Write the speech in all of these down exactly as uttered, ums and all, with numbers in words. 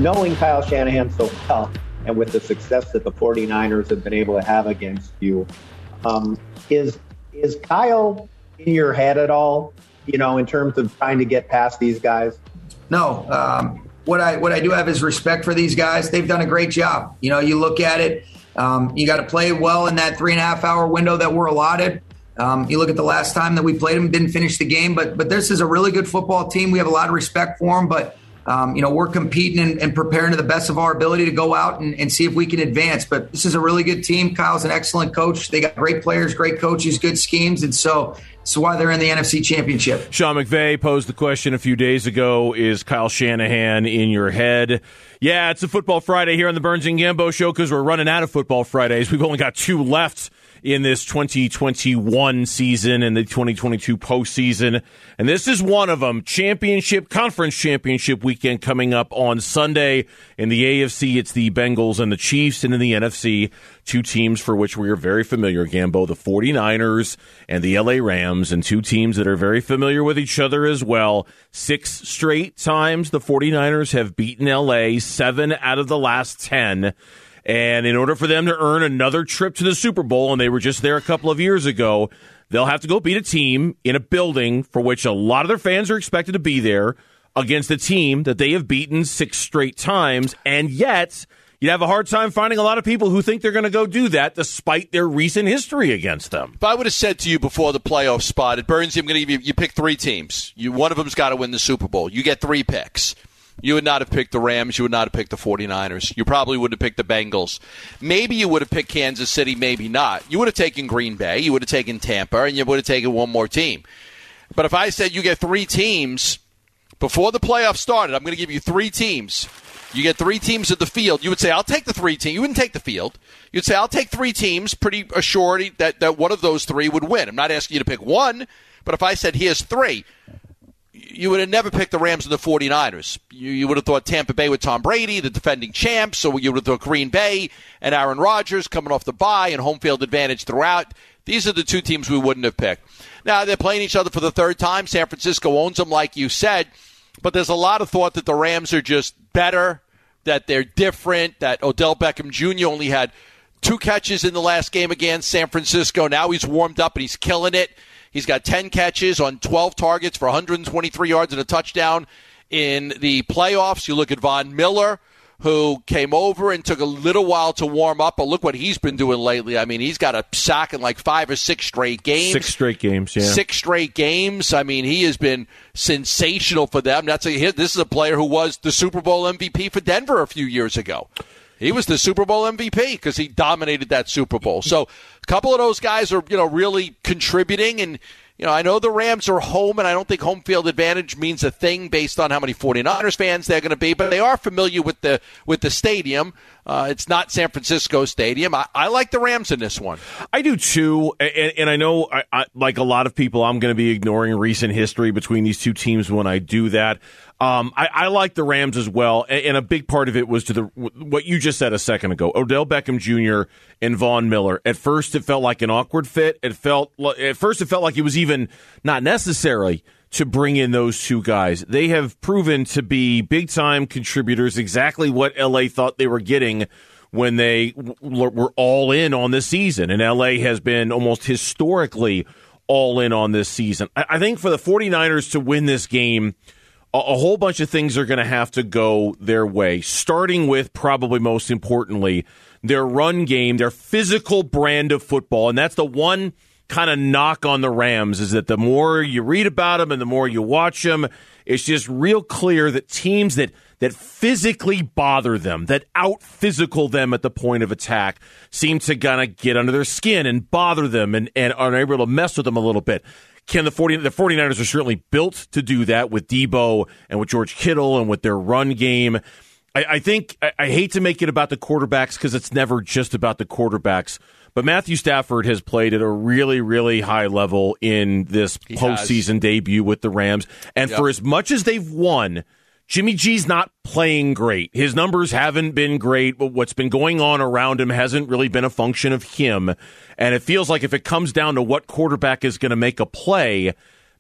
knowing Kyle Shanahan so well, and with the success that the 49ers have been able to have against you, um, is is Kyle in your head at all, you know, in terms of trying to get past these guys? No. Um, what I what I do have is respect for these guys. They've done a great job. You know, you look at it, um, you got to play well in that three and a half hour window that we're allotted. Um, you look at the last time that we played them, didn't finish the game, but but this is a really good football team. We have a lot of respect for them, but Um, you know, we're competing and, and preparing to the best of our ability to go out and, and see if we can advance. But this is a really good team. Kyle's an excellent coach. They got great players, great coaches, good schemes. And so that's why they're in the N F C Championship. Sean McVay posed the question a few days ago, is Kyle Shanahan in your head? Yeah, it's a Football Friday here on the Burns and Gambo Show because we're running out of Football Fridays. We've only got two left in this twenty twenty-one season and the twenty twenty-two postseason. And this is one of them. Championship, conference championship weekend coming up on Sunday. In the A F C, it's the Bengals and the Chiefs. And in the N F C, two teams for which we are very familiar, Gambo, the 49ers and the L A Rams, and two teams that are very familiar with each other as well. Six straight times the 49ers have beaten L A, seven out of the last ten. And in order for them to earn another trip to the Super Bowl, and they were just there a couple of years ago, they'll have to go beat a team in a building for which a lot of their fans are expected to be there against a team that they have beaten six straight times. And yet, you'd have a hard time finding a lot of people who think they're going to go do that despite their recent history against them. If I would have said to you before the playoff spot, at Burns, I'm going to give you, you pick three teams. You, one of them's got to win the Super Bowl. You get three picks. You would not have picked the Rams. You would not have picked the 49ers. You probably would have picked the Bengals. Maybe you would have picked Kansas City, maybe not. You would have taken Green Bay. You would have taken Tampa, and you would have taken one more team. But if I said you get three teams before the playoffs started, I'm going to give you three teams. You get three teams at the field. You would say, I'll take the three teams. You wouldn't take the field. You'd say, I'll take three teams, pretty assured that, that one of those three would win. I'm not asking you to pick one, but if I said, here's three, you would have never picked the Rams and the 49ers. You, you would have thought Tampa Bay with Tom Brady, the defending champs, or you would have thought Green Bay and Aaron Rodgers coming off the bye and home field advantage throughout. These are the two teams we wouldn't have picked. Now, they're playing each other for the third time. San Francisco owns them, like you said, but there's a lot of thought that the Rams are just better, that they're different, that Odell Beckham Junior only had two catches in the last game against San Francisco. Now he's warmed up and he's killing it. He's got ten catches on twelve targets for one hundred twenty-three yards and a touchdown in the playoffs. You look at Von Miller, who came over and took a little while to warm up, but look what he's been doing lately. I mean, he's got a sack in like five or six straight games. Six straight games, yeah. Six straight games. I mean, he has been sensational for them. That's a, this is a player who was the Super Bowl M V P for Denver a few years ago. He was the Super Bowl M V P because he dominated that Super Bowl. So a couple of those guys are, you know, really contributing. And, you know, I know the Rams are home, and I don't think home field advantage means a thing based on how many 49ers fans they're going to be, but they are familiar with the with the stadium. Uh, it's not San Francisco Stadium. I, I like the Rams in this one. I do, too. And, and I know, I, I, like a lot of people, I'm going to be ignoring recent history between these two teams when I do that. Um, I, I like the Rams as well, and, and a big part of it was to the what you just said a second ago. Odell Beckham Junior and Von Miller. At first, it felt like an awkward fit. It felt at first it felt like it was even not necessary to bring in those two guys. They have proven to be big time contributors. Exactly what L A thought they were getting when they w- were all in on this season, and L A has been almost historically all in on this season. I, I think for the 49ers to win this game, a whole bunch of things are going to have to go their way, starting with, probably most importantly, their run game, their physical brand of football. And that's the one kind of knock on the Rams, is that the more you read about them and the more you watch them, it's just real clear that teams that, that physically bother them, that out-physical them at the point of attack, seem to kind of get under their skin and bother them and, and are able to mess with them a little bit. Can the 40, the 49ers are certainly built to do that with Debo and with George Kittle and with their run game. I, I think I, I hate to make it about the quarterbacks because it's never just about the quarterbacks. But Matthew Stafford has played at a really, really high level in this he postseason has. debut with the Rams. And yep. for as much as they've won, Jimmy G's not playing great. His numbers haven't been great, but what's been going on around him hasn't really been a function of him. And it feels like if it comes down to what quarterback is going to make a play,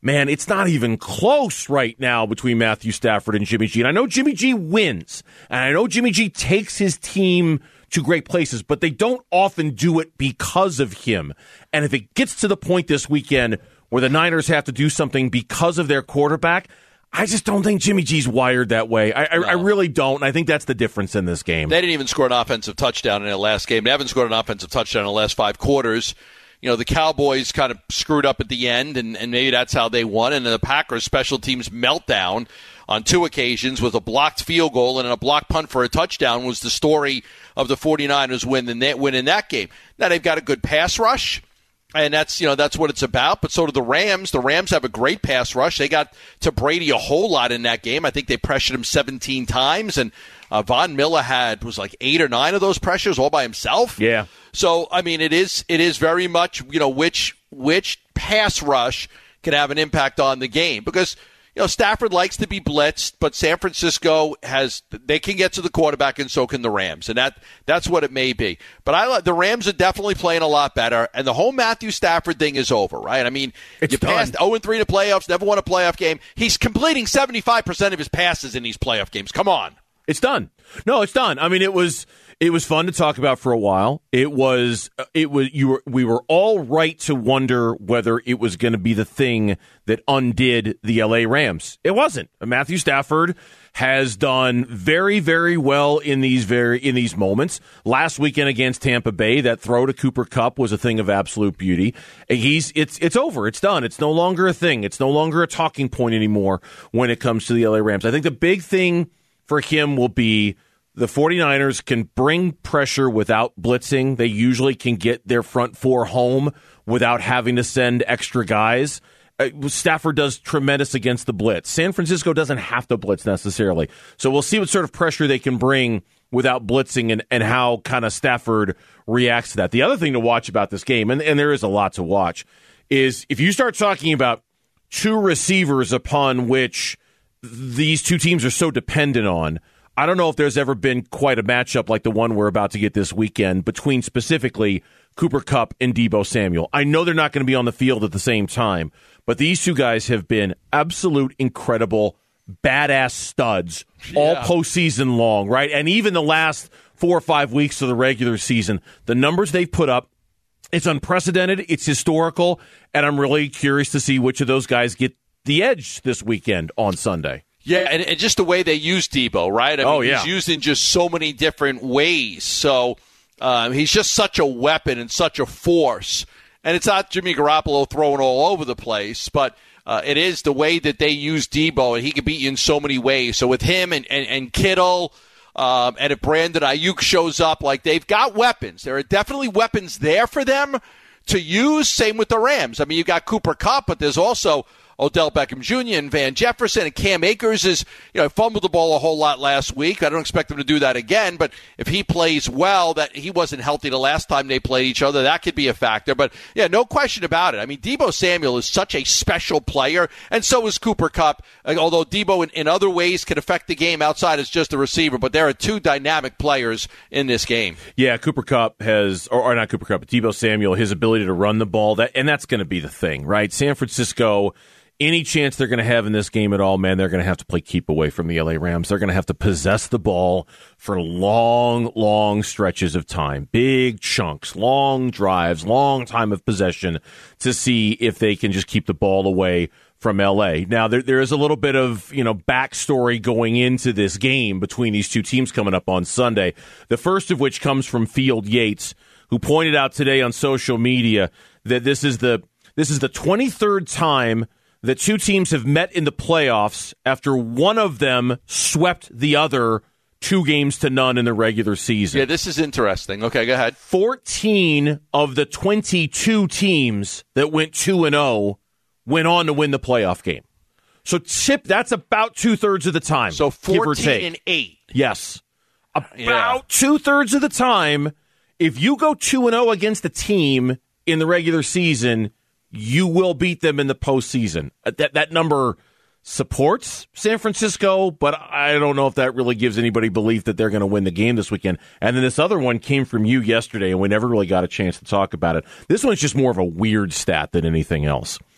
man, it's not even close right now between Matthew Stafford and Jimmy G. And I know Jimmy G wins, and I know Jimmy G takes his team to great places, but they don't often do it because of him. And if it gets to the point this weekend where the Niners have to do something because of their quarterback, I just don't think Jimmy G's wired that way. I, no. I, I really don't. And I think that's the difference in this game. They didn't even score an offensive touchdown in their last game. They haven't scored an offensive touchdown in the last five quarters. You know, the Cowboys kind of screwed up at the end, and, and maybe that's how they won. And the Packers' special teams meltdown on two occasions with a blocked field goal and a blocked punt for a touchdown was the story of the 49ers win in that, win in that game. Now, they've got a good pass rush. And that's, you know, that's what it's about. But so do the Rams. The Rams have a great pass rush. They got to Brady a whole lot in that game. I think they pressured him seventeen times. And uh, Von Miller had, was like eight or nine of those pressures all by himself. Yeah. So, I mean, it is it is very much, you know, which which pass rush can have an impact on the game. Because, you know, Stafford likes to be blitzed, but San Francisco has, they can get to the quarterback, and so can the Rams. And that that's what it may be. But I the Rams are definitely playing a lot better, and the whole Matthew Stafford thing is over, right? I mean, it's you done. passed oh and three to playoffs, never won a playoff game. He's completing seventy-five percent of his passes in these playoff games. Come on. It's done. No, it's done. I mean, it was it was fun to talk about for a while. It was it was you were we were all right to wonder whether it was going to be the thing that undid the L A Rams. It wasn't. Matthew Stafford has done very, very well in these very in these moments. Last weekend against Tampa Bay, that throw to Cooper Kupp was a thing of absolute beauty. He's it's it's over. It's done. It's no longer a thing. It's no longer a talking point anymore when it comes to the L A Rams. I think the big thing for him will be the 49ers can bring pressure without blitzing. They usually can get their front four home without having to send extra guys. Uh, Stafford does tremendous against the blitz. San Francisco doesn't have to blitz necessarily. So we'll see what sort of pressure they can bring without blitzing and, and how kind of Stafford reacts to that. The other thing to watch about this game, and, and there is a lot to watch, is if you start talking about two receivers upon which these two teams are so dependent on, I don't know if there's ever been quite a matchup like the one we're about to get this weekend between specifically Cooper Kupp and Deebo Samuel. I know they're not going to be on the field at the same time, but these two guys have been absolute incredible, badass studs yeah. all postseason long, right? And even the last four or five weeks of the regular season, the numbers they've put up, it's unprecedented, it's historical, and I'm really curious to see which of those guys get the edge this weekend on Sunday. Yeah, and, and just the way they use Deebo, right? I mean, oh, yeah. He's used in just so many different ways. So um, he's just such a weapon and such a force. And it's not Jimmy Garoppolo throwing all over the place, but uh, it is the way that they use Deebo, and he can beat you in so many ways. So with him and, and, and Kittle, um, and if Brandon Ayuk shows up, like they've got weapons. There are definitely weapons there for them to use. Same with the Rams. I mean, you got Cooper Kupp, but there's also Odell Beckham Junior and Van Jefferson, and Cam Akers is, you know, fumbled the ball a whole lot last week. I don't expect him to do that again, but if he plays well, that he wasn't healthy the last time they played each other, that could be a factor. But yeah, no question about it. I mean, Deebo Samuel is such a special player, and so is Cooper Kupp, although Deebo in, in other ways can affect the game outside as just a receiver, but there are two dynamic players in this game. Yeah, Cooper Kupp has, or, or not Cooper Kupp, but Deebo Samuel, his ability to run the ball, that, and that's going to be the thing, right? San Francisco, any chance they're going to have in this game at all, man, they're going to have to play keep away from the L A Rams. They're going to have to possess the ball for long, long stretches of time, big chunks, long drives, long time of possession to see if they can just keep the ball away from L A. Now, there, there is a little bit of, you know, backstory going into this game between these two teams coming up on Sunday, the first of which comes from Field Yates, who pointed out today on social media that this is the this is the twenty-third time the two teams have met in the playoffs after one of them swept the other two games to none in the regular season. Yeah, this is interesting. Okay, go ahead. fourteen of the twenty-two teams that went two and oh went on to win the playoff game. So, Chip, that's about two-thirds of the time. So, fourteen and eight. Yes. About yeah. two-thirds of the time, if you go two and oh against a team in the regular season, you will beat them in the postseason. That that number supports San Francisco, but I don't know if that really gives anybody belief that they're going to win the game this weekend. And then this other one came from you yesterday, and we never really got a chance to talk about it. This one's just more of a weird stat than anything else.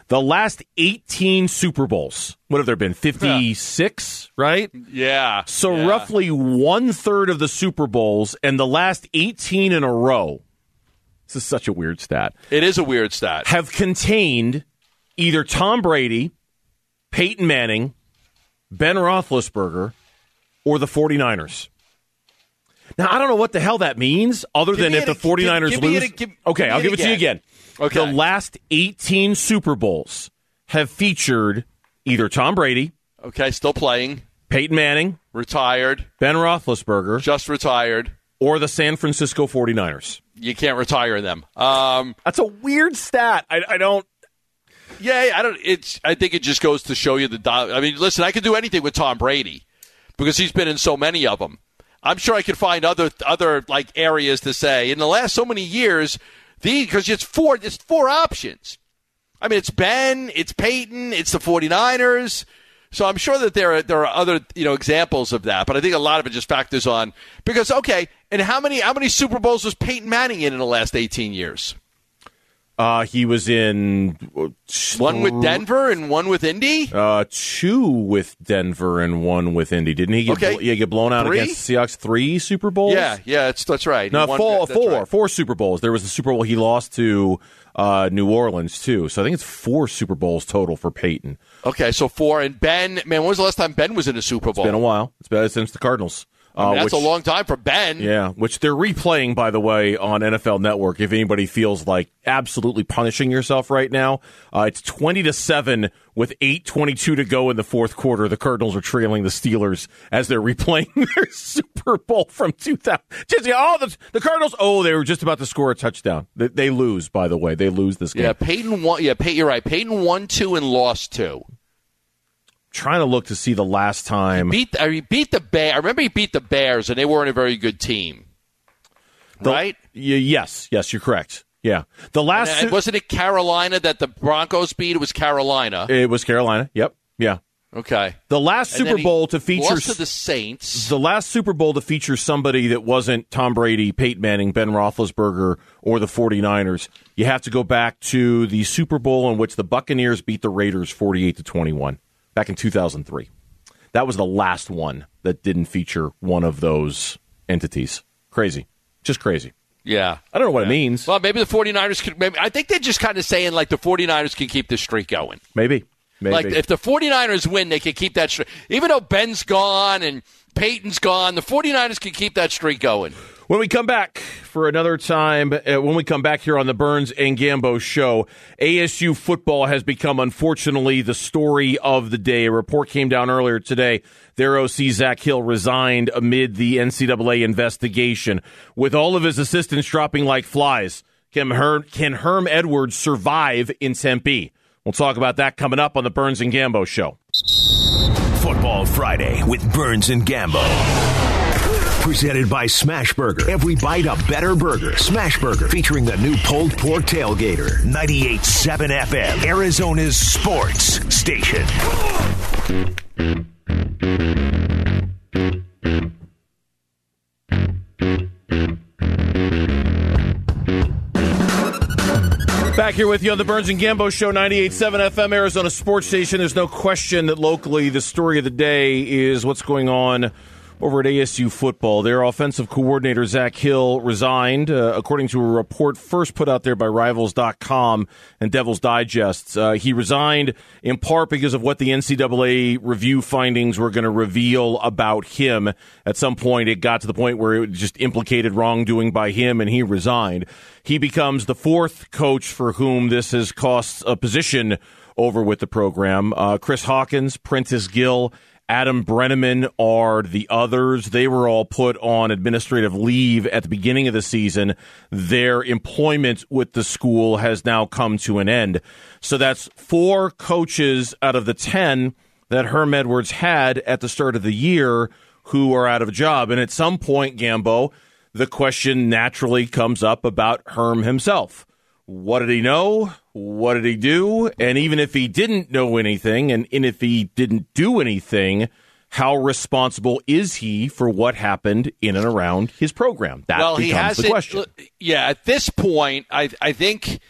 The last eighteen Super Bowls, what have there been, fifty-six, huh. right? Yeah. So yeah. roughly one-third of the Super Bowls and the last eighteen in a row, this is such a weird stat. It is a weird stat. Have contained either Tom Brady, Peyton Manning, Ben Roethlisberger, or the 49ers. Now, I don't know what the hell that means, other give than if the 49ers give, give lose. It, give, okay, give I'll it give it again. to you again. Okay. The last eighteen Super Bowls have featured either Tom Brady, okay, still playing, Peyton Manning, retired, Ben Roethlisberger, just retired, or the San Francisco 49ers. You can't retire them. Um, That's a weird stat. I, I don't. Yeah, I don't. It's. I think it just goes to show you the. I mean, listen, I could do anything with Tom Brady because he's been in so many of them. I'm sure I could find other other like areas to say in the last so many years. The because it's four. It's four options. I mean, it's Ben, it's Peyton, it's the 49ers. So I'm sure that there are there are other you know examples of that, but I think a lot of it just factors on because okay, and how many how many Super Bowls was Peyton Manning in in the last eighteen years? Uh, he was in uh, one with Denver and one with Indy. Uh, two with Denver and one with Indy. Didn't he get okay. bl- yeah, get blown out Three? against the Seahawks? Three Super Bowls. Yeah, yeah, that's that's right. No, won, four, that's four, right. four Super Bowls. There was the Super Bowl he lost to uh, New Orleans too. So I think it's four Super Bowls total for Peyton. Okay, so four. And Ben, man, when was the last time Ben was in a Super Bowl? It's been a while. It's been since the Cardinals. I mean, uh, that's which, a long time for Ben. Yeah, which they're replaying, by the way, on N F L Network. If anybody feels like absolutely punishing yourself right now, uh, it's twenty to seven with eight twenty-two to go in the fourth quarter. The Cardinals are trailing the Steelers as they're replaying their Super Bowl from two thousand. Just, oh, the, the Cardinals. Oh, they were just about to score a touchdown. They, they lose, by the way. They lose this game. Yeah, Peyton won. Yeah, Peyton, you're right. Peyton won two and lost two. Trying to look to see the last time. He beat, uh, he beat the Bears. I remember he beat the Bears, and they weren't a very good team. The, right? Y- yes, yes, you're correct. Yeah. The last. And, and wasn't it Carolina that the Broncos beat? It was Carolina. It was Carolina. Yep. Yeah. Okay. The last And Super Bowl to feature. Lost to the Saints. The last Super Bowl to feature somebody that wasn't Tom Brady, Peyton Manning, Ben Roethlisberger, or the 49ers. You have to go back to the Super Bowl in which the Buccaneers beat the Raiders forty-eight to twenty-one. Back in two thousand three. That was the last one that didn't feature one of those entities. Crazy. Just crazy. Yeah. I don't know what yeah. it means. Well, maybe the 49ers could. Maybe, I think they're just kind of saying, like, the 49ers can keep this streak going. Maybe. Maybe. Like, if the 49ers win, they can keep that streak. Even though Ben's gone and Peyton's gone, the 49ers can keep that streak going. When we come back for another time, uh, when we come back here on the Burns and Gambo show, A S U football has become, unfortunately, the story of the day. A report came down earlier today. Their O C, Zach Hill, resigned amid the N C double A investigation. With all of his assistants dropping like flies, can, Her- can Herm Edwards survive in Tempe? We'll talk about that coming up on the Burns and Gambo show. Football Friday with Burns and Gambo. Presented by Smashburger. Every bite a better burger. Smashburger, featuring the new pulled pork tailgater. ninety-eight point seven F M, Arizona's sports station. Back here with you on the Burns and Gambo show, ninety-eight point seven F M, Arizona sports station. There's no question that locally the story of the day is what's going on over at A S U football. Their offensive coordinator, Zach Hill, resigned, uh, according to a report first put out there by Rivals dot com and Devil's Digest. Uh, he resigned in part because of what the N C double A review findings were going to reveal about him. At some point, it got to the point where it just implicated wrongdoing by him, and he resigned. He becomes the fourth coach for whom this has cost a position over with the program. Uh, Chris Hawkins, Prentice Gill, Adam Brenneman are the others. They were all put on administrative leave at the beginning of the season. Their employment with the school has now come to an end. So that's four coaches out of the ten that Herm Edwards had at the start of the year who are out of a job. And at some point, Gambo, the question naturally comes up about Herm himself. What did he know? What did he do? And even if he didn't know anything, and, and if he didn't do anything, how responsible is he for what happened in and around his program? That well, becomes he has the question. Yeah, at this point, I I think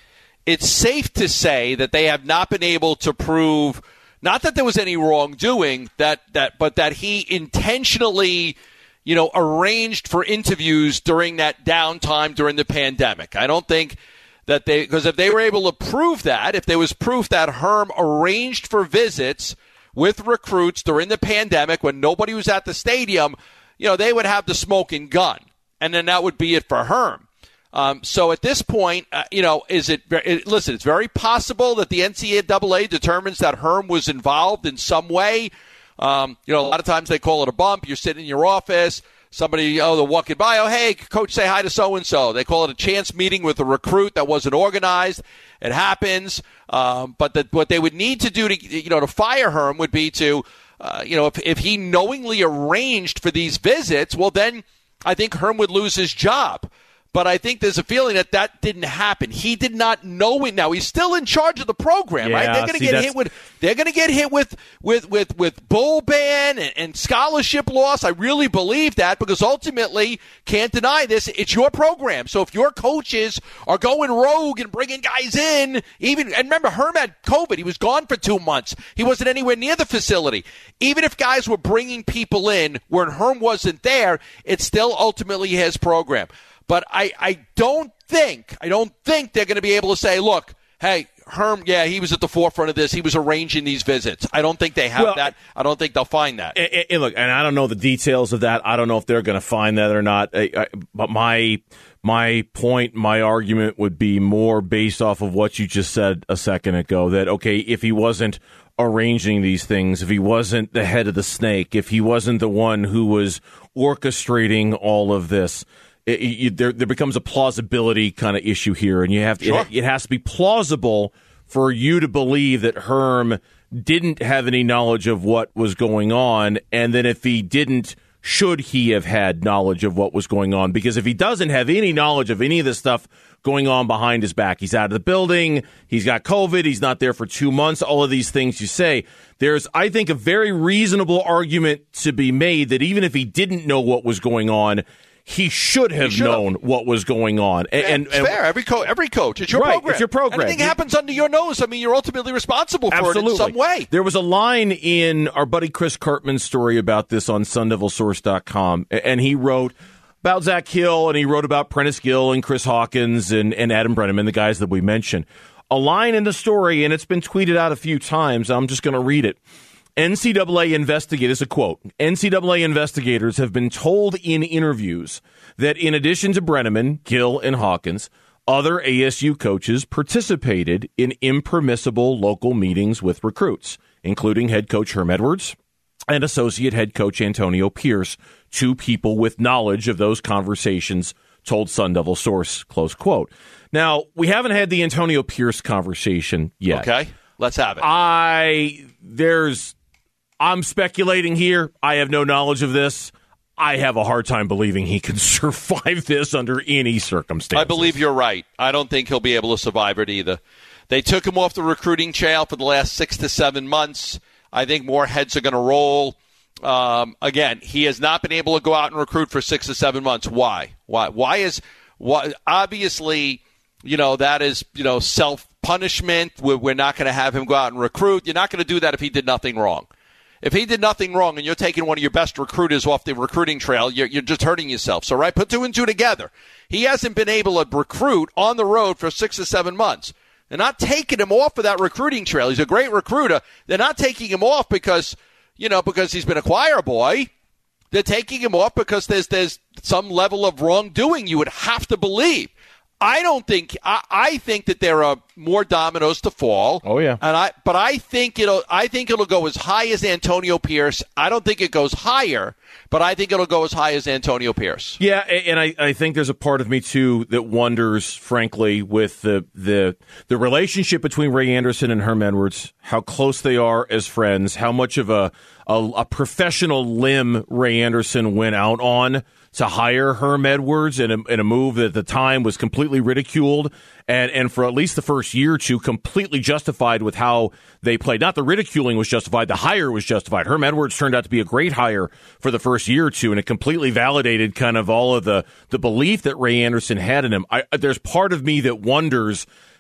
it's safe to say that they have not been able to prove, not that there was any wrongdoing, that, that but that he intentionally, you know, arranged for interviews during that downtime during the pandemic. I don't think that they, because if they were able to prove that, if there was proof that Herm arranged for visits with recruits during the pandemic when nobody was at the stadium, you know, they would have the smoking gun, and then that would be it for Herm. Um, so at this point, uh, you know, is it, it, listen, it's very possible that the N C double A determines that Herm was involved in some way. Um, you know, a lot of times they call it a bump. You're sitting in your office. Somebody, oh, they're walking by. Oh, hey, coach, say hi to so-and-so. They call it a chance meeting with a recruit that wasn't organized. It happens. Um, but the, what they would need to do to, you know, to fire Herm would be to, uh, you know, if, if he knowingly arranged for these visits, well, then I think Herm would lose his job. But I think there's a feeling that that didn't happen. He did not know it. Now he's still in charge of the program, yeah, right? They're going to get that's... hit with. They're going to get hit with with with with bowl ban and, and scholarship loss. I really believe that because ultimately, can't deny this. It's your program. So if your coaches are going rogue and bringing guys in, even and remember Herm had COVID. He was gone for two months. He wasn't anywhere near the facility. Even if guys were bringing people in when Herm wasn't there, it's still ultimately his program. But I, I don't think, I don't think they're going to be able to say, look, hey, Herm, yeah, he was at the forefront of this. He was arranging these visits. I don't think they have well, that. I don't think they'll find that. And, and look, and I don't know the details of that. I don't know if they're going to find that or not. I, I, but my my point, my argument would be more based off of what you just said a second ago, that, okay, if he wasn't arranging these things, if he wasn't the head of the snake, if he wasn't the one who was orchestrating all of this, It, it, there, there becomes a plausibility kind of issue here, and you have to, sure. it, it has to be plausible for you to believe that Herm didn't have any knowledge of what was going on, and then if he didn't, should he have had knowledge of what was going on? Because if he doesn't have any knowledge of any of this stuff going on behind his back, he's out of the building, he's got COVID, he's not there for two months, all of these things you say, there's, I think, a very reasonable argument to be made that even if he didn't know what was going on, he should have he known what was going on. And, and, and fair, every coach, every coach, it's your right, program. It's your program. Anything you, happens under your nose, I mean, you're ultimately responsible for absolutely. it in some way. There was a line in our buddy Chris Cartman's story about this on Sun Devil Source dot com, and he wrote about Zach Hill, and he wrote about Prentice Gill and Chris Hawkins and, and Adam Brenneman, the guys that we mentioned. A line in the story, and it's been tweeted out a few times. I'm just going to read it. N C double A investigators, a quote, N C double A investigators have been told in interviews that in addition to Brenneman, Gill, and Hawkins, other A S U coaches participated in impermissible local meetings with recruits, including head coach Herm Edwards and associate head coach Antonio Pierce, two people with knowledge of those conversations told Sun Devil Source, close quote. Now, we haven't had the Antonio Pierce conversation yet. Okay, let's have it. I, there's... I'm speculating here. I have no knowledge of this. I have a hard time believing he can survive this under any circumstances. I believe you're right. I don't think he'll be able to survive it either. They took him off the recruiting trail for the last six to seven months. I think more heads are going to roll. Um, again, he has not been able to go out and recruit for six to seven months. Why? Why? Why is? Why? Obviously, you know that is you know self-punishment. We're, we're not going to have him go out and recruit. You're not going to do that if he did nothing wrong. If he did nothing wrong and you're taking one of your best recruiters off the recruiting trail, you're, you're just hurting yourself. So, right, put two and two together. He hasn't been able to recruit on the road for six or seven months. They're not taking him off of that recruiting trail. He's a great recruiter. They're not taking him off because, you know, because he's been a choir boy. They're taking him off because there's there's some level of wrongdoing you would have to believe. I don't think I, I think that there are more dominoes to fall. Oh yeah, and I but I think it'll I think it'll go as high as Antonio Pierce. I don't think it goes higher, but I think it'll go as high as Antonio Pierce. Yeah, and I, I think there's a part of me too that wonders, frankly, with the the the relationship between Ray Anderson and Herm Edwards, how close they are as friends, how much of a a, a professional limb Ray Anderson went out on to hire Herm Edwards in a, in a move that at the time was completely ridiculed and, and for at least the first year or two completely justified with how they played. Not the ridiculing was justified, the hire was justified. Herm Edwards turned out to be a great hire for the first year or two, and it completely validated kind of all of the, the belief that Ray Anderson had in him. I, there's part of me that wonders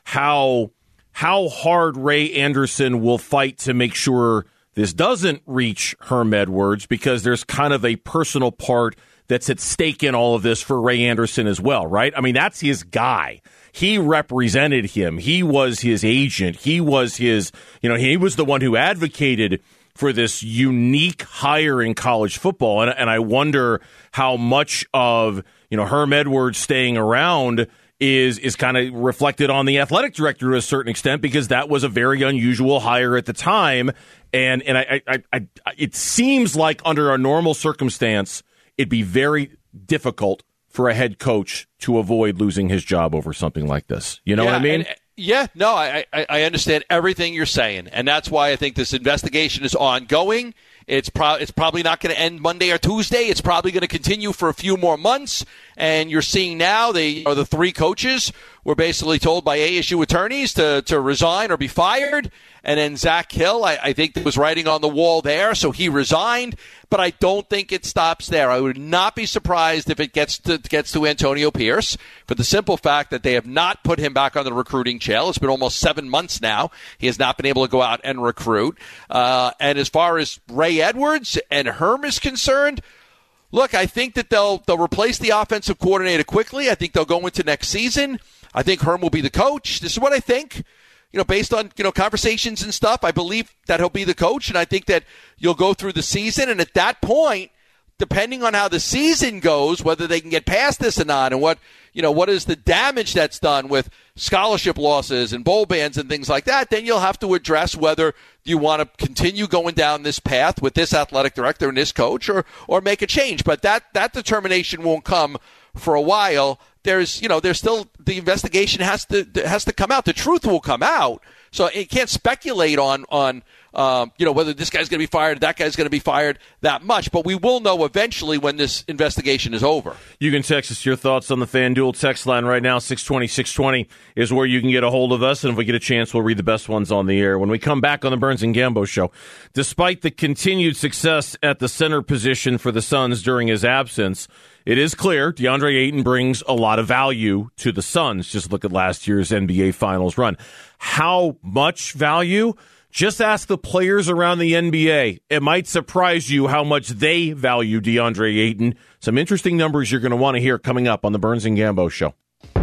how how hard Ray Anderson will fight to make sure this doesn't reach Herm Edwards, because there's kind of a personal part that's at stake in all of this for Ray Anderson as well, right? I mean, that's his guy. He represented him. He was his agent. He was his, you know, he was the one who advocated for this unique hire in college football. And, and I wonder how much of, you know, Herm Edwards staying around is is kind of reflected on the athletic director to a certain extent, because that was a very unusual hire at the time. And and I, I, I, I it seems like under a normal circumstance, it'd be very difficult for a head coach to avoid losing his job over something like this. You know yeah, what I mean? And, yeah, no, I, I I understand everything you're saying, and that's why I think this investigation is ongoing. It's, pro- it's probably not going to end Monday or Tuesday. It's probably going to continue for a few more months. And you're seeing now they are the three coaches were basically told by A S U attorneys to, to resign or be fired. And then Zach Hill, I, I think, was writing on the wall there, so he resigned. But I don't think it stops there. I would not be surprised if it gets to gets to Antonio Pierce, for the simple fact that they have not put him back on the recruiting trail. It's been almost seven months now. He has not been able to go out and recruit. Uh, and as far as Ray Edwards and Herm is concerned, look, I think that they'll they'll replace the offensive coordinator quickly. I think they'll go into next season. I think Herm will be the coach. This is what I think. You know, based on, you know, conversations and stuff, I believe that he'll be the coach, and I think that you'll go through the season, and at that point, depending on how the season goes, whether they can get past this or not, and what, you know, what is the damage that's done with scholarship losses and bowl bans and things like that, then you'll have to address whether you want to continue going down this path with this athletic director and this coach, or or make a change. But that that determination won't come for a while. There's, you know, there's still, the investigation has to has to come out. The truth will come out. So it can't speculate on on um, you know, whether this guy's going to be fired, that guy's going to be fired that much. But we will know eventually when this investigation is over. You can text us your thoughts on the FanDuel text line right now. six twenty, six twenty is where you can get a hold of us. And if we get a chance, we'll read the best ones on the air. When we come back on the Burns and Gambo Show, despite the continued success at the center position for the Suns during his absence, it is clear DeAndre Ayton brings a lot of value to the Suns. Just look at last year's N B A Finals run. How much value? Just ask the players around the N B A. It might surprise you how much they value DeAndre Ayton. Some interesting numbers you're going to want to hear coming up on the Burns and Gambo Show.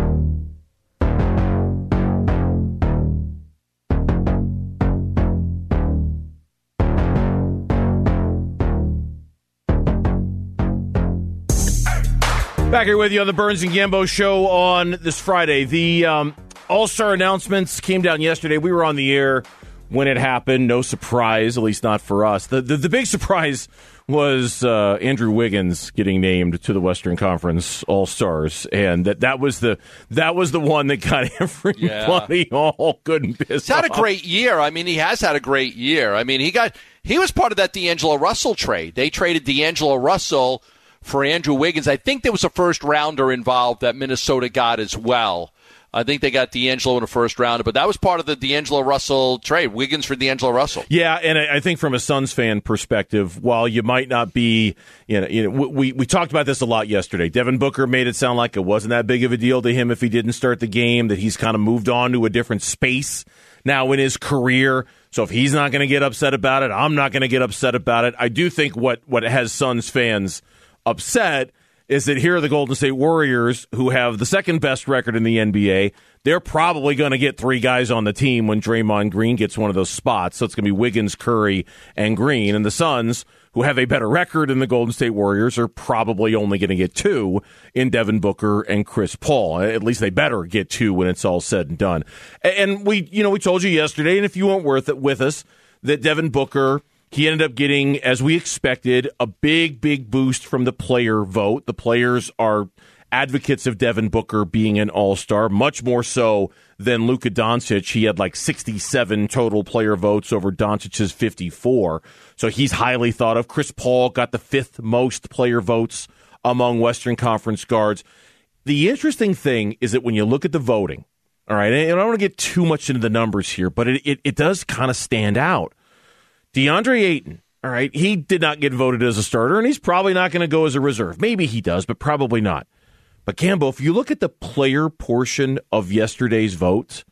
Back here with you on the Burns and Gambo Show on this Friday. The um, All-Star announcements came down yesterday. We were on the air when it happened. No surprise, at least not for us. The the, the big surprise was uh, Andrew Wiggins getting named to the Western Conference All-Stars, and that, that was the that was the one that got everybody yeah. all good and pissed He's had off. a great year. I mean, he has had a great year. I mean, he got he was part of that D'Angelo Russell trade. They traded D'Angelo Russell for Andrew Wiggins. I think there was a first rounder involved that Minnesota got as well. I think they got D'Angelo in the first round, but that was part of the D'Angelo Russell trade. Wiggins for D'Angelo Russell. Yeah, and I think from a Suns fan perspective, while you might not be, you know, you know, we we talked about this a lot yesterday. Devin Booker made it sound like it wasn't that big of a deal to him if he didn't start the game, that he's kind of moved on to a different space now in his career. So if he's not going to get upset about it, I'm not going to get upset about it. I do think what, what has Suns fans upset is that here are the Golden State Warriors, who have the second best record in the N B A. They're probably going to get three guys on the team when Draymond Green gets one of those spots. So it's going to be Wiggins, Curry, and Green. And the Suns, who have a better record than the Golden State Warriors, are probably only going to get two in Devin Booker and Chris Paul. At least they better get two when it's all said and done. And we, you know, we told you yesterday, and if you weren't worth it with us, that Devin Booker, he ended up getting, as we expected, a big, big boost from the player vote. The players are advocates of Devin Booker being an all-star, much more so than Luka Doncic. He had like sixty-seven total player votes over Doncic's fifty-four. So he's highly thought of. Chris Paul got the fifth most player votes among Western Conference guards. The interesting thing is that when you look at the voting, all right, and I don't want to get too much into the numbers here, but it, it, it does kind of stand out. DeAndre Ayton, all right, he did not get voted as a starter, and he's probably not going to go as a reserve. Maybe he does, but probably not. But, Gambo, if you look at the player portion of yesterday's votes,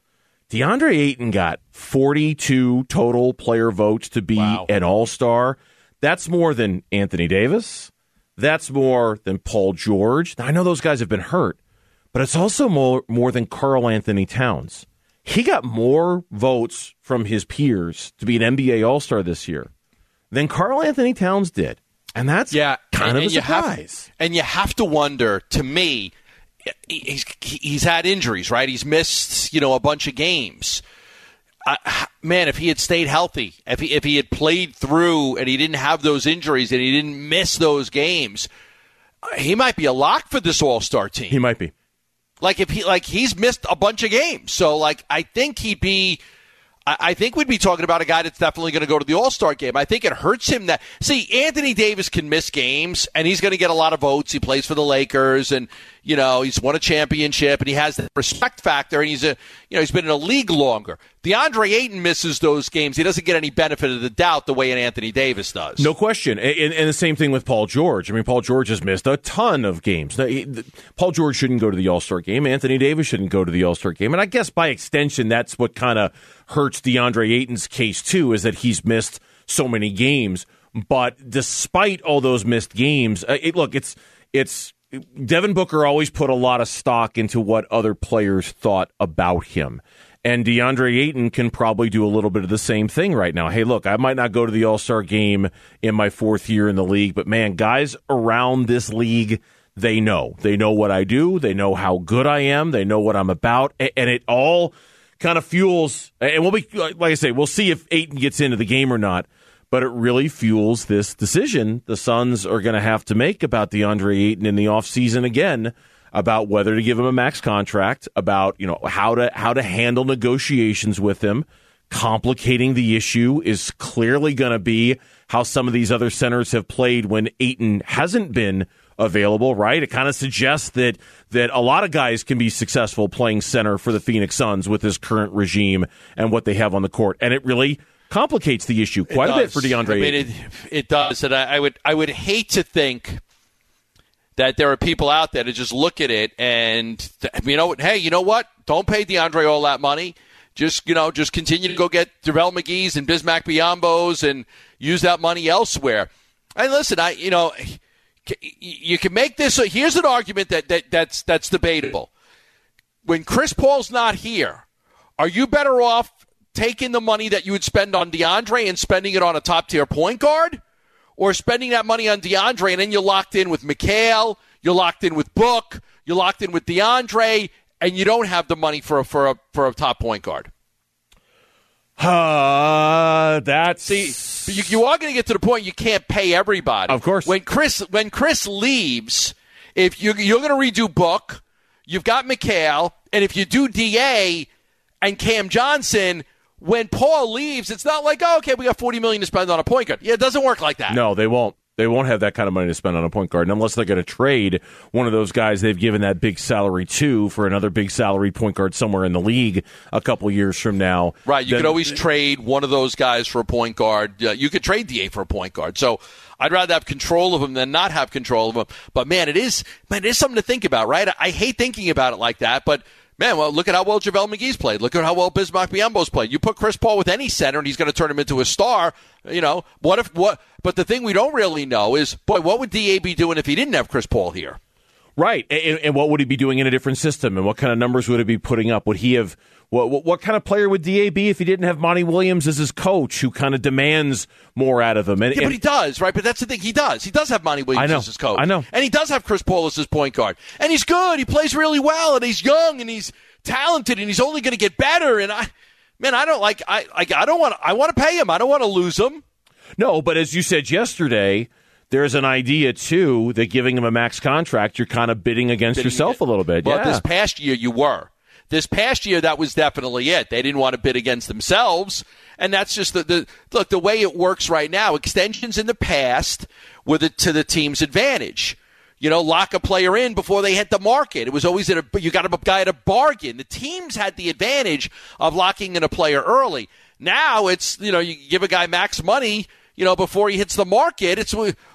DeAndre Ayton got forty-two total player votes to be wow. an all-star. That's more than Anthony Davis. That's more than Paul George. Now, I know those guys have been hurt, but it's also more, more than Karl Anthony Towns. He got more votes from his peers to be an N B A all-star this year than Karl Anthony Towns did. And that's yeah, kind and, of and a you surprise. Have, and you have to wonder, to me, he's, he's had injuries, right? He's missed, you know, a bunch of games. Uh, man, if he had stayed healthy, if he if he had played through and he didn't have those injuries and he didn't miss those games, he might be a lock for this all-star team. He might be. Like if he like he's missed a bunch of games. So like I think he'd be I think we'd be talking about a guy that's definitely going to go to the All-Star game. I think it hurts him that – see, Anthony Davis can miss games, and he's going to get a lot of votes. He plays for the Lakers, and, you know, he's won a championship, and he has that respect factor, and he's a – you know, he's been in a league longer. DeAndre Ayton misses those games. He doesn't get any benefit of the doubt the way an Anthony Davis does. No question. And, and the same thing with Paul George. I mean, Paul George has missed a ton of games. Now, he, Paul George shouldn't go to the All-Star game. Anthony Davis shouldn't go to the All-Star game. And I guess by extension, that's what kind of hurts DeAndre Ayton's case, too, is that he's missed so many games. But despite all those missed games, uh, it, look, it's it's Devin Booker always put a lot of stock into what other players thought about him. And DeAndre Ayton can probably do a little bit of the same thing right now. Hey, look, I might not go to the All-Star game in my fourth year in the league, but, man, guys around this league, they know. They know what I do. They know how good I am. They know what I'm about. And it all kind of fuels, and we'll be, like I say, we'll see if Ayton gets into the game or not, but it really fuels this decision the Suns are going to have to make about DeAndre Ayton in the offseason again, about whether to give him a max contract, about, you know, how to how to handle negotiations with him. Complicating the issue is clearly going to be how some of these other centers have played when Ayton hasn't been available, right? It kind of suggests that that a lot of guys can be successful playing center for the Phoenix Suns with this current regime and what they have on the court. And it really complicates the issue quite a bit for DeAndre I mean, Ayton. It, it does. And I, I would I would hate to think that there are people out there that just look at it and, you know, hey, you know what? Don't pay DeAndre all that money. Just, you know, just continue to go get JaVale McGee's and Bismack Biyombo's and use that money elsewhere. And listen, I, you know, you can make this. Here's an argument that, that that's that's debatable. When Chris Paul's not here, are you better off taking the money that you would spend on DeAndre and spending it on a top-tier point guard? Or spending that money on DeAndre and then you're locked in with Mikal, you're locked in with Book, you're locked in with DeAndre, and you don't have the money for a, for a, for a top point guard? Uh, that's See, you, you are going to get to the point you can't pay everybody. Of course. When Chris when Chris leaves, if you, you're going to redo Book, you've got Mikal, and if you do D A and Cam Johnson, when Paul leaves, it's not like, oh, okay, we got forty million dollars to spend on a point guard. Yeah, it doesn't work like that. No, they won't. They won't have that kind of money to spend on a point guard unless they're going to trade one of those guys they've given that big salary to for another big salary point guard somewhere in the league a couple years from now. Right, you then, could always trade one of those guys for a point guard. Uh, you could trade D A for a point guard. So I'd rather have control of him than not have control of him. But, man, it is, man, it is something to think about, right? I hate thinking about it like that, but man, well, look at how well JaVale McGee's played. Look at how well Bismack Biyombo's played. You put Chris Paul with any center, and he's going to turn him into a star. You know, what if what? But the thing we don't really know is, boy, what would D A be doing if he didn't have Chris Paul here? Right, and, and what would he be doing in a different system, and what kind of numbers would he be putting up? Would he have what? What, what kind of player would D A be if he didn't have Monty Williams as his coach, who kind of demands more out of him? And, yeah, but and, he does, right? But that's the thing, he does. He does have Monty Williams I know, as his coach. I know, and he does have Chris Paul as his point guard, and he's good. He plays really well, and he's young, and he's talented, and he's only going to get better. And I, man, I don't like. I like. I don't want. I want to pay him. I don't want to lose him. No, but as you said yesterday, there's an idea too that giving him a max contract, you're kind of bidding against bidding yourself against, a little bit. Well, yeah. This past year you were. This past year that was definitely it. They didn't want to bid against themselves, and that's just the, the look. The way it works right now, extensions in the past were the, to the team's advantage. You know, lock a player in before they hit the market. It was always at a, you got a guy at a bargain. The teams had the advantage of locking in a player early. Now it's, you know, you give a guy max money, you know, before he hits the market. It's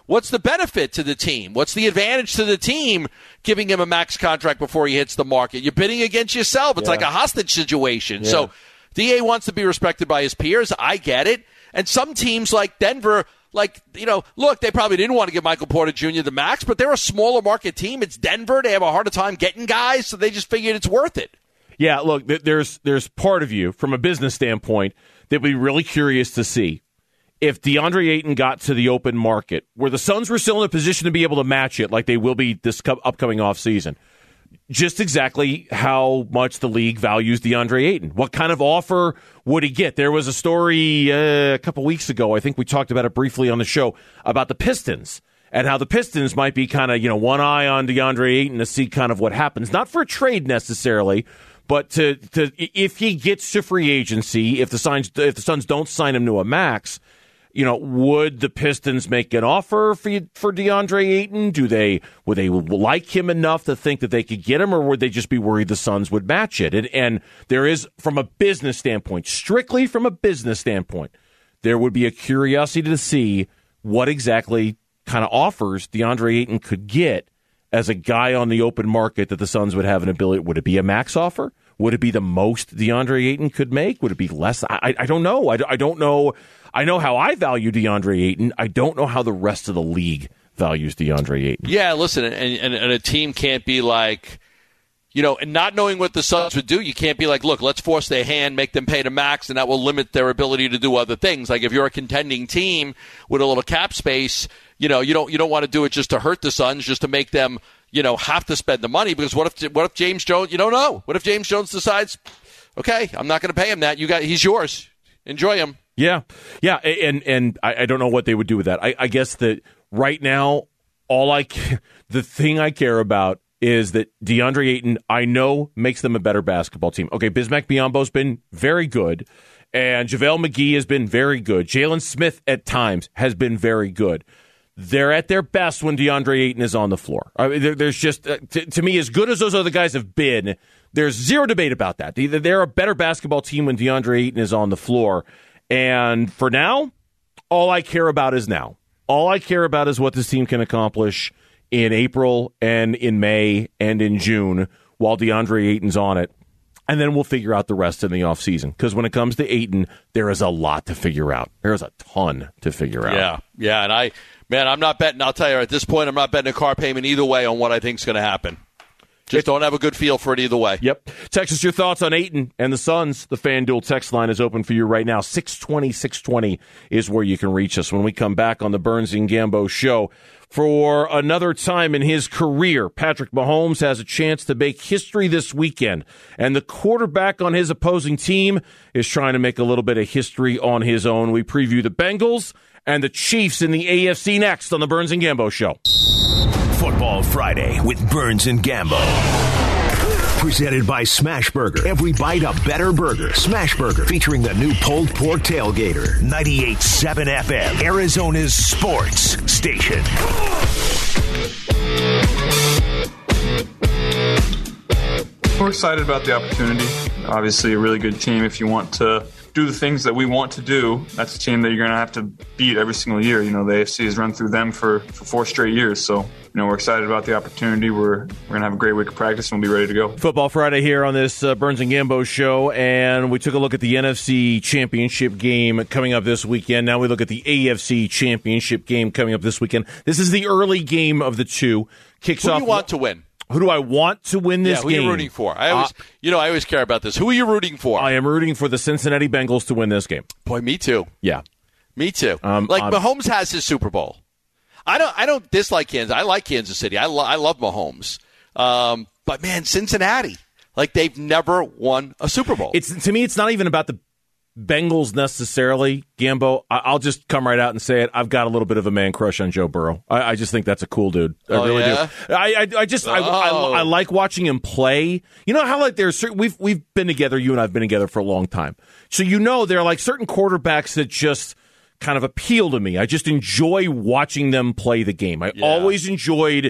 what's the benefit to the team? What's the advantage to the team giving him a max contract before he hits the market? You're bidding against yourself. It's yeah. like a hostage situation. Yeah. So D A wants to be respected by his peers. I get it. And some teams like Denver, like, you know, look, they probably didn't want to give Michael Porter Junior the max, but they're a smaller market team. It's Denver. They have a harder time getting guys, so they just figured it's worth it. Yeah, look, there's there's part of you, from a business standpoint, that would be really curious to see if DeAndre Ayton got to the open market, where the Suns were still in a position to be able to match it like they will be this upcoming offseason, just exactly how much the league values DeAndre Ayton. What kind of offer would he get? There was a story uh, a couple weeks ago, I think we talked about it briefly on the show, about the Pistons and how the Pistons might be kind of, you know, one eye on DeAndre Ayton to see kind of what happens. Not for a trade necessarily, but to, to if he gets to free agency, if the Suns, if the Suns don't sign him to a max, you know, would the Pistons make an offer for for DeAndre Ayton? Do they would they like him enough to think that they could get him, or would they just be worried the Suns would match it? And, and there is, from a business standpoint, strictly from a business standpoint, there would be a curiosity to see what exactly kind of offers DeAndre Ayton could get as a guy on the open market that the Suns would have an ability. Would it be a max offer? Would it be the most DeAndre Ayton could make? Would it be less? I, I don't know. I, I don't know. I know how I value DeAndre Ayton. I don't know how the rest of the league values DeAndre Ayton. Yeah, listen, and, and, and a team can't be like, you know, and not knowing what the Suns would do, you can't be like, look, let's force their hand, make them pay the max, and that will limit their ability to do other things. Like if you're a contending team with a little cap space, you know, you don't you don't want to do it just to hurt the Suns, just to make them, you know, have to spend the money. Because what if what if James Jones? You don't know. What if James Jones decides, okay, I'm not going to pay him that. You got he's yours. Enjoy him. Yeah, yeah, and and I, I don't know what they would do with that. I, I guess that right now, all I the thing I care about is that DeAndre Ayton, I know, makes them a better basketball team. Okay, Bismack Biyombo's been very good, and JaVale McGee has been very good. Jalen Smith at times has been very good. They're at their best when DeAndre Ayton is on the floor. I mean, there, there's just, uh, to, to me, as good as those other guys have been, there's zero debate about that. They're a better basketball team when DeAndre Ayton is on the floor. And for now, all I care about is now. All I care about is what this team can accomplish in April and in May and in June while DeAndre Ayton's on it. And then we'll figure out the rest in the offseason. Because when it comes to Ayton, there is a lot to figure out. There's a ton to figure out. Yeah, yeah. And I, man, I'm not betting, I'll tell you, at this point, I'm not betting a car payment either way on what I think is going to happen. Just don't have a good feel for it either way. Yep. Text us your thoughts on Ayton and the Suns. The FanDuel text line is open for you right now. six twenty, six twenty is where you can reach us when we come back on the Burns and Gambo show. For another time in his career, Patrick Mahomes has a chance to make history this weekend. And the quarterback on his opposing team is trying to make a little bit of history on his own. We preview the Bengals and the Chiefs in the A F C next on the Burns and Gambo show. Football Friday with Burns and Gambo. Presented by Smashburger. Every bite a better burger. Smashburger, featuring the new pulled pork tailgater. ninety-eight point seven F M, Arizona's sports station. We're excited about the opportunity. Obviously, a really good team. If you want to do the things that we want to do, that's a team that you're going to have to beat every single year. You know, the A F C has run through them for, for four straight years. So, you know, we're excited about the opportunity. We're we're going to have a great week of practice, and we'll be ready to go. Football Friday here on this uh, Burns and Gambo show, and we took a look at the N F C Championship game coming up this weekend. Now we look at the A F C Championship game coming up this weekend. This is the early game of the two. Kicks Who off. do you want to win? Who do I want to win this yeah, who game? Who are you rooting for? I always, uh, you know, I always care about this. Who are you rooting for? I am rooting for the Cincinnati Bengals to win this game. Boy, me too. Yeah, me too. Um, like um, Mahomes has his Super Bowl. I don't. I don't dislike Kansas. I like Kansas City. I, lo- I love Mahomes. Um, but man, Cincinnati, like they've never won a Super Bowl. It's to me, it's not even about the Bengals necessarily, Gambo. I- I'll just come right out and say it. I've got a little bit of a man crush on Joe Burrow. I, I just think that's a cool dude. I oh, really yeah? do. I, I, I just, oh. I, I, I like watching him play. You know how like there's certain, we've we've been together. You and I've been together for a long time, so you know there are like certain quarterbacks that just kind of appeal to me. I just enjoy watching them play the game. I yeah. always enjoyed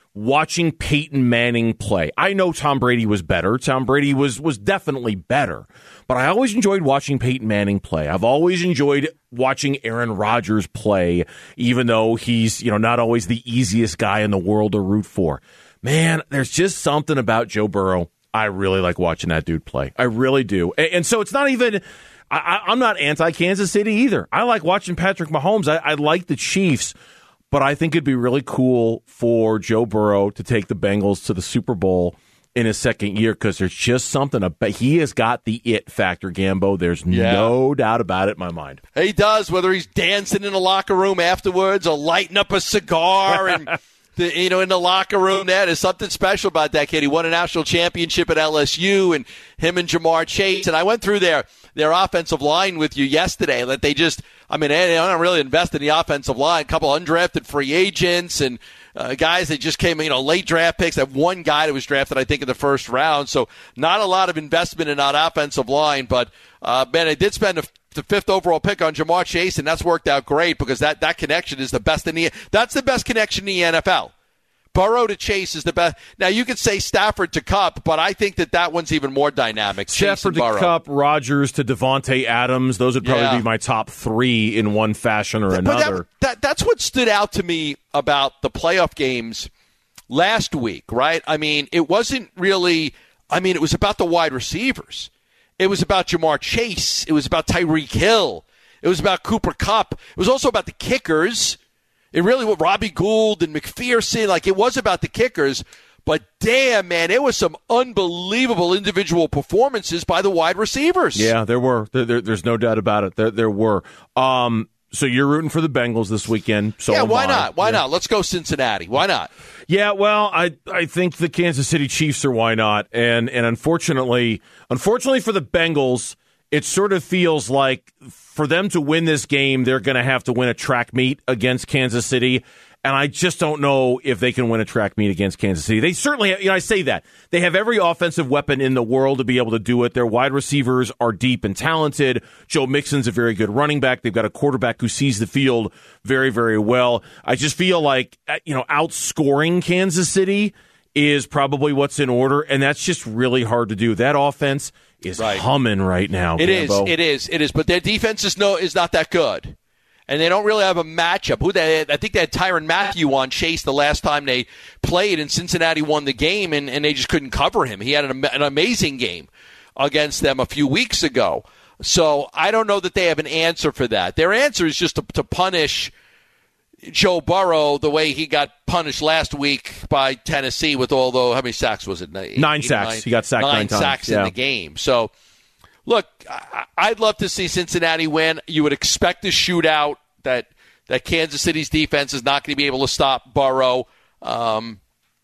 watching Peyton Manning play. I know Tom Brady was better. Tom Brady was was definitely better. But I always enjoyed watching Peyton Manning play. I've always enjoyed watching Aaron Rodgers play, even though he's, you know, not always the easiest guy in the world to root for. Man, there's just something about Joe Burrow. I really like watching that dude play. I really do. And, and so it's not even, I, I'm not anti-Kansas City either. I like watching Patrick Mahomes. I, I like the Chiefs. But I think it'd be really cool for Joe Burrow to take the Bengals to the Super Bowl in his second year, because there's just something about, he has got the it factor, Gambo. There's yeah. no doubt about it in my mind. He does, whether he's dancing in the locker room afterwards or lighting up a cigar and the, you know, in the locker room. There, there's something special about that kid. He won a national championship at L S U, and him and Jamar Chase. And I went through their their offensive line with you yesterday. That they just, I mean, they don't really invest in the offensive line. A couple undrafted free agents and Uh, guys that just came, you know, late draft picks. I have one guy that was drafted, I think, in the first round. So not a lot of investment in that offensive line. But, uh, man, I did spend the, the fifth overall pick on Jamar Chase, and that's worked out great because that, that connection is the best in the – that's the best connection in the N F L. Burrow to Chase is the best. Now, you could say Stafford to Kupp, but I think that that one's even more dynamic. Stafford to Kupp, Rodgers to Devontae Adams. Those would probably yeah. be my top three in one fashion or but another. That, that, that's what stood out to me about the playoff games last week, right? I mean, it wasn't really – I mean, it was about the wide receivers. It was about Jamar Chase. It was about Tyreek Hill. It was about Cooper Kupp. It was also about the kickers. It really was Robbie Gould and McPherson. Like, it was about the kickers. But, damn, man, it was some unbelievable individual performances by the wide receivers. Yeah, there were. There, there, there's no doubt about it. There, there were. Um, so you're rooting for the Bengals this weekend. So yeah, why not? Why yeah. not? Let's go Cincinnati. Why not? Yeah, well, I I think the Kansas City Chiefs are why not. And and unfortunately, unfortunately for the Bengals, it sort of feels like for them to win this game, they're going to have to win a track meet against Kansas City. And I just don't know if they can win a track meet against Kansas City. They certainly, you know, I say that. They have every offensive weapon in the world to be able to do it. Their wide receivers are deep and talented. Joe Mixon's a very good running back. They've got a quarterback who sees the field very, very well. I just feel like, you know, outscoring Kansas City is probably what's in order, and that's just really hard to do. That offense is right. humming right now. It Gambo. is, it is, it is. But their defense is no is not that good. And they don't really have a matchup. Who they? I think they had Tyrann Mathieu on Chase the last time they played, and Cincinnati won the game, and, and they just couldn't cover him. He had an, an amazing game against them a few weeks ago. So I don't know that they have an answer for that. Their answer is just to, to punish Joe Burrow the way he got punished last week by Tennessee with all the, how many sacks was it? Eight, nine sacks. Nine, he got sacked nine, nine times. sacks yeah. in the game. So, look, I'd love to see Cincinnati win. You would expect a shootout. That that Kansas City's defense is not going to be able to stop Burrow. Um,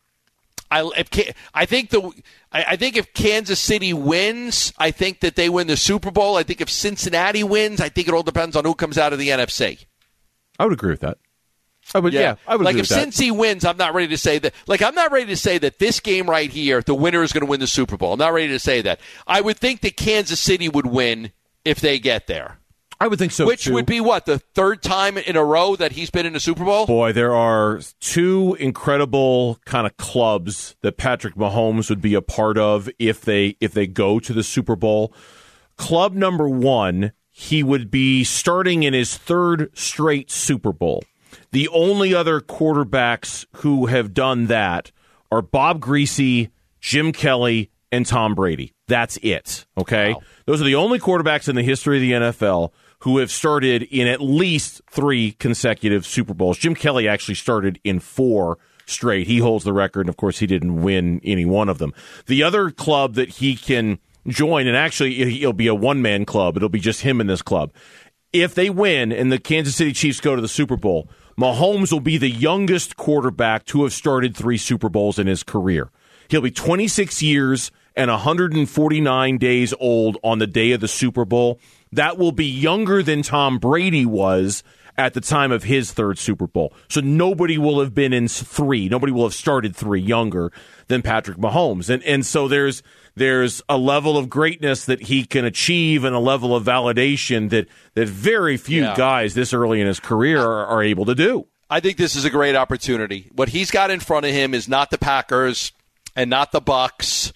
I if, I think the I, I think if Kansas City wins, I think that they win the Super Bowl. I think if Cincinnati wins, I think it all depends on who comes out of the N F C. I would agree with that. I would, yeah. yeah, I would like agree if with that. Cincy wins, I'm not ready to say that. Like I'm not ready to say that this game right here, the winner is going to win the Super Bowl. I'm not ready to say that. I would think that Kansas City would win if they get there. I would think so, Which too. would be, what, the third time in a row that he's been in a Super Bowl? Boy, there are two incredible kind of clubs that Patrick Mahomes would be a part of if they if they go to the Super Bowl. Club number one, he would be starting in his third straight Super Bowl. The only other quarterbacks who have done that are Bob Greasy, Jim Kelly, and Tom Brady. That's it, okay? Wow. Those are the only quarterbacks in the history of the N F L who have started in at least three consecutive Super Bowls. Jim Kelly actually started in four straight. He holds the record, and of course he didn't win any one of them. The other club that he can join, and actually it'll be a one-man club. It'll be just him in this club. If they win and the Kansas City Chiefs go to the Super Bowl, Mahomes will be the youngest quarterback to have started three Super Bowls in his career. He'll be twenty-six years and one hundred forty-nine days old on the day of the Super Bowl. That will be younger than Tom Brady was at the time of his third Super Bowl. So nobody will have been in three. Nobody will have started three younger than Patrick Mahomes. And and so there's there's a level of greatness that he can achieve and a level of validation that, that very few yeah. guys this early in his career are, are able to do. I think this is a great opportunity. What he's got in front of him is not the Packers and not the Bucks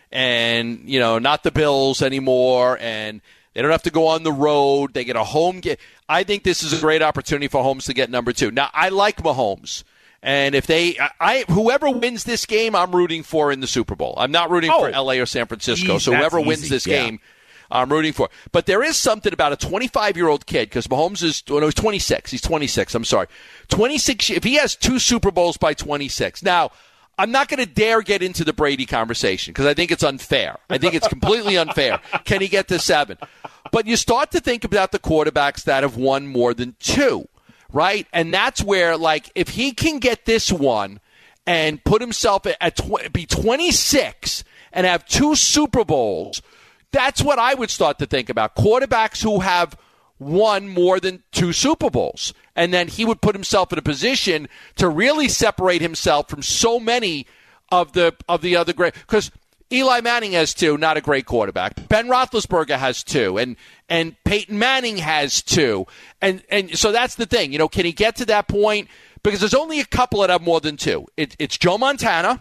and, you know, not the Bills anymore, and they don't have to go on the road. They get a home game. I think this is a great opportunity for Mahomes to get number two. Now, I like Mahomes. And if they, I, whoever wins this game, I'm rooting for in the Super Bowl. I'm not rooting oh, for L A or San Francisco. So whoever easy. wins this yeah. game, I'm rooting for. But there is something about a twenty-five-year-old kid, because Mahomes is, oh no, he's twenty-six. He's twenty-six. I'm sorry. twenty-six, if he has two Super Bowls by twenty-six. Now, I'm not going to dare get into the Brady conversation because I think it's unfair. I think it's completely unfair. Can he get to seven? But you start to think about the quarterbacks that have won more than two. Right? And that's where, like, if he can get this one and put himself at, at tw- be twenty-six and have two Super Bowls, that's what I would start to think about. Quarterbacks who have won more than two Super Bowls. And then he would put himself in a position to really separate himself from so many of the of the other great. Because Eli Manning has two, not a great quarterback. Ben Roethlisberger has two, and and Peyton Manning has two. And and so that's the thing. You know, can he get to that point? Because there's only a couple that have more than two. It, it's Joe Montana,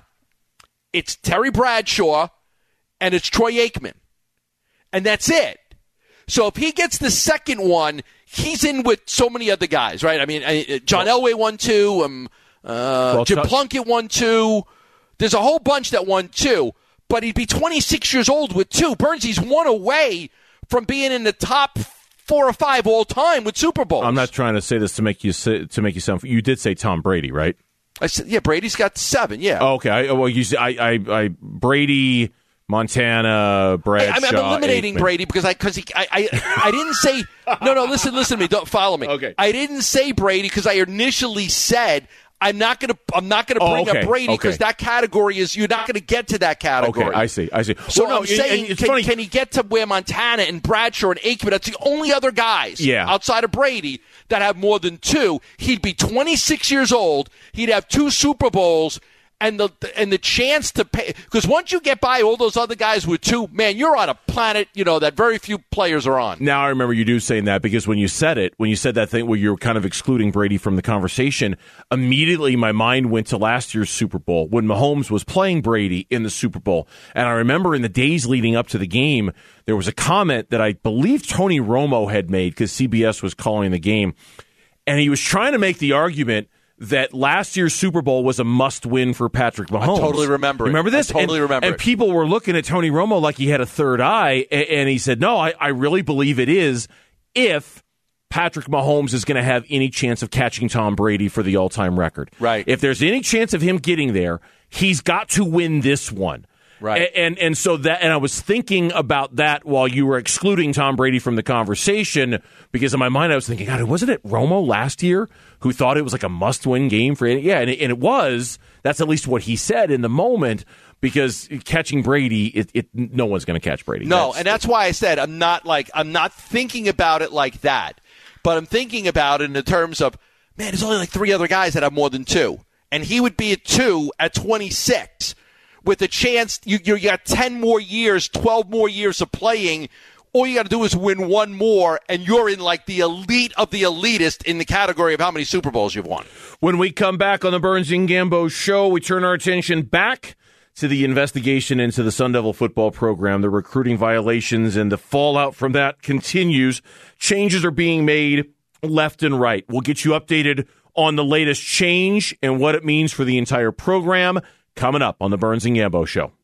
it's Terry Bradshaw, and it's Troy Aikman. And that's it. So if he gets the second one, he's in with so many other guys, right? I mean, John Elway won two, um, uh, well, Jim Plunkett won two. There's a whole bunch that won two. But he'd be twenty-six years old with two. Burns, he's one away from being in the top four or five all time with Super Bowls. I'm not trying to say this to make you say, to make you sound. You did say Tom Brady, right? I said, yeah, Brady's got seven. Yeah. Oh, okay. I, well, you, I, I, I, Brady, Montana, Bradshaw. I, I'm eliminating Aikman. Brady because I, because he, I, I, I didn't say. No, no. Listen, listen to me. Don't follow me. Okay. I didn't say Brady because I initially said. I'm not going to. I'm not going to bring oh, okay. up Brady because okay. that category is. You're not going to get to that category. Okay, I see. I see. So well, no, I'm saying, it's can, funny. can he get to where Montana and Bradshaw and Aikman? That's the only other guys yeah. outside of Brady that have more than two. He'd be twenty-six years old. He'd have two Super Bowls. And the and the chance to pay, because once you get by all those other guys with two, man, you're on a planet, you know, that very few players are on. Now I remember you do saying that because when you said it, when you said that thing where you're kind of excluding Brady from the conversation, immediately my mind went to last year's Super Bowl when Mahomes was playing Brady in the Super Bowl. And I remember in the days leading up to the game, there was a comment that I believe Tony Romo had made because C B S was calling the game. And he was trying to make the argument that last year's Super Bowl was a must-win for Patrick Mahomes. I totally remember it. Remember this? I totally and, remember and it. And people were looking at Tony Romo like he had a third eye, and, and he said, no, I, I really believe it is if Patrick Mahomes is going to have any chance of catching Tom Brady for the all-time record. Right. If there's any chance of him getting there, he's got to win this one. Right. And, and and so that, and I was thinking about that while you were excluding Tom Brady from the conversation, because in my mind I was thinking, God, wasn't it Romo last year who thought it was like a must-win game for it? Yeah, and it, and it was. That's at least what he said in the moment, because catching Brady, it, it no one's going to catch Brady. No, that's, and that's why I said I'm not like I'm not thinking about it like that, but I'm thinking about it in the terms of, man, there's only like three other guys that have more than two, and he would be at two at twenty-six. With a chance, you, you got ten more years, twelve more years of playing. All you got to do is win one more, and you're in like the elite of the elitist in the category of how many Super Bowls you've won. When we come back on the Burns and Gambo show, we turn our attention back to the investigation into the Sun Devil football program. The recruiting violations and the fallout from that continues. Changes are being made left and right. We'll get you updated on the latest change and what it means for the entire program. Coming up on the Burns and Gambo Show.